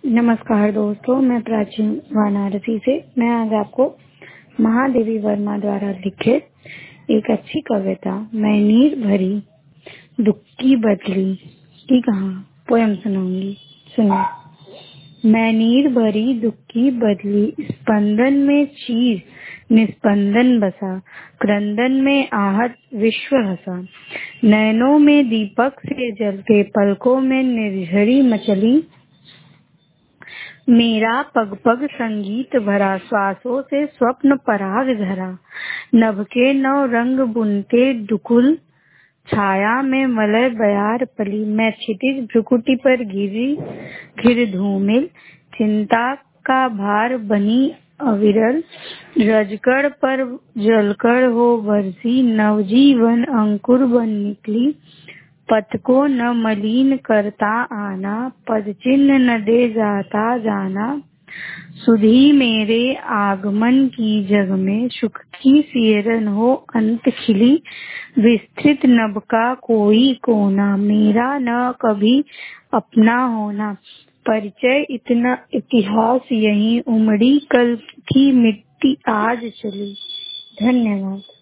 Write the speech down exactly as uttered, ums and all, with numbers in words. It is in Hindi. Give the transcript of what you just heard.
नमस्कार दोस्तों, मैं प्राचीन वाराणसी से। मैं आज आपको महादेवी वर्मा द्वारा लिखित एक अच्छी कविता मैं नीर भरी दुख की बदली की कहा पोयम सुनाऊंगी। सुनिए। मैं नीर भरी दुख की बदली, स्पंदन में चीर निस्पंदन बसा, क्रंदन में आहत विश्व हसा, नैनों में दीपक से जलते, पलकों में निर्झरी मचली, मेरा पग पग संगीत भरा, श्वासों से स्वप्न पराग झरा, नभ के नौ रंग बुनते दुकुल, छाया में मलय बयार पली, मैं क्षितिज भ्रुकुटी पर गिरी घिर धूमिल, चिंता का भार बनी अविरल, रजकड़ पर जलकर हो बरसी, नवजीवन अंकुर बन निकली, पथ को न मलिन करता आना, पद चिन्ह न दे जाता जाना, सुधी मेरे आगमन की जग में, सुख की सियरन हो अंत खिली, विस्तृत नभ का कोई कोना, मेरा न कभी अपना होना, परिचय इतना इतिहास यही, उमड़ी कल की मिट्टी आज चली। धन्यवाद।